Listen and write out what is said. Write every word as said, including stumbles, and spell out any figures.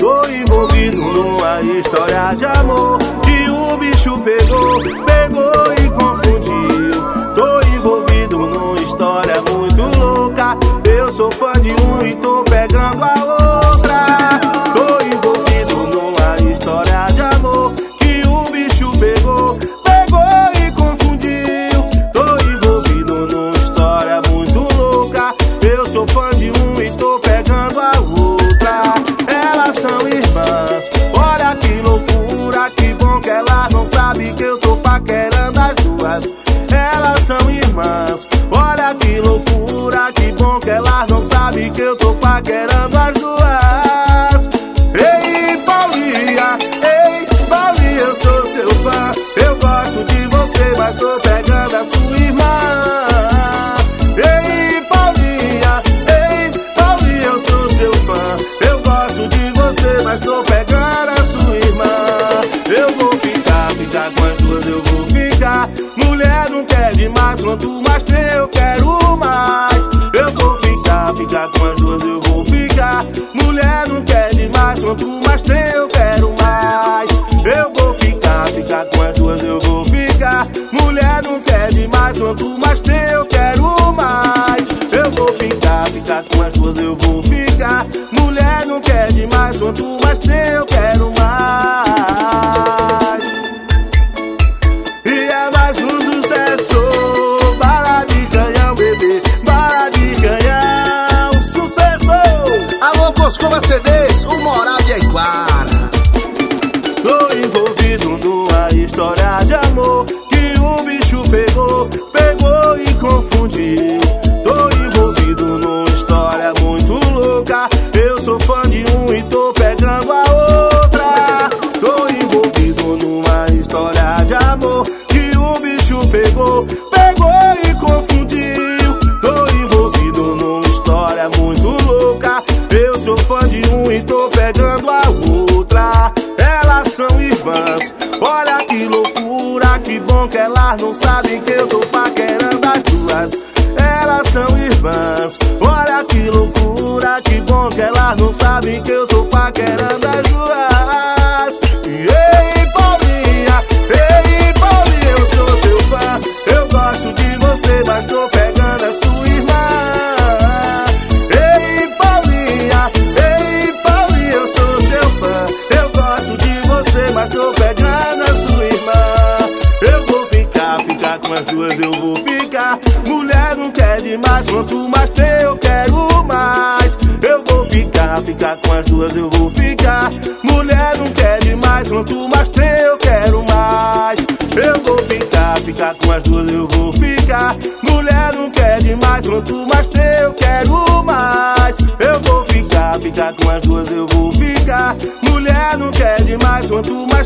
Tô envolvido numa história de amor que o bicho pegou, pegou e confundiu. Tô envolvido numa história muito louca. Eu sou fã de um e tô pegando a outra. Tô envolvido numa história de amor que o bicho pegou, pegou e confundiu. Tô envolvido numa história muito louca. Eu sou fã de um e tô pegando a outra. Elas são irmãs, olha que loucura. Que bom que elas não sabem que eu tô paquerando as duas. Elas são irmãs, olha que loucura. Que bom que elas não sabem que eu tô paquerando as duas. Ei, Paulinha, ei, Paulinha, eu sou seu fã. Eu gosto de você, mas tô pegando a sua irmã. Ei, Paulinha, ei, Paulinha, eu sou seu fã. Eu gosto de você, mas tô pegando a sua irmã. Eu vou ficar, ficar com as duas, eu vou ficar. Mulher não quer demais, quanto mais tem eu quero mais. Eu vou ficar, ficar com as duas, eu vou ficar. Mulher não quer demais, quanto mais tem eu quero mais. Eu vou ficar, ficar com as duas, eu vou ficar. Mulher não quer demais, quanto mais tem eu quero mais. Eu vou ficar, ficar com as duas, eu vou ficar. Mulher não quer demais, quanto mais tem eu quero mais. E é mais um sucesso, bala de canhão, bebê, bala de canhão, sucesso. Alô, Coscova C Ds, o Moral de Iguara. Tô envolvido numa história de amor que o bicho pegou, pegou e confundiu. Tô envolvido numa história muito louca. Eu sou fã de um e tô pegando a outra. Tô envolvido numa história de amor que o bicho pegou, pegou e confundiu. Tô envolvido numa história muito louca. Eu sou fã de um e tô pegando a outra. Elas são irmãs, olha que loucura. Que bom que elas não sabem que eu tô paquerando as duas. Elas são irmãs, olha que loucura. Que bom que elas não sabem que eu tô paquerando as duas. Ei, Paulinha, ei, Paulinha, eu sou seu fã. Eu gosto de você, mas tô pegando a sua irmã. Ei, Paulinha, ei, Paulinha, eu sou seu fã. Eu gosto de você, mas tô pegando a sua irmã. Eu vou ficar, ficar com as duas, eu vou ficar. Mulher não quer demais, quanto mais tem eu quero mais. Eu vou ficar, ficar com as duas, eu vou ficar. Mulher não quer demais, quanto mais tem eu quero mais. Eu vou ficar, ficar com as duas, eu vou ficar. Mulher não quer demais, quanto mais tem eu quero mais. Eu vou ficar, ficar com as duas, eu vou ficar. Mulher não quer demais, quanto mais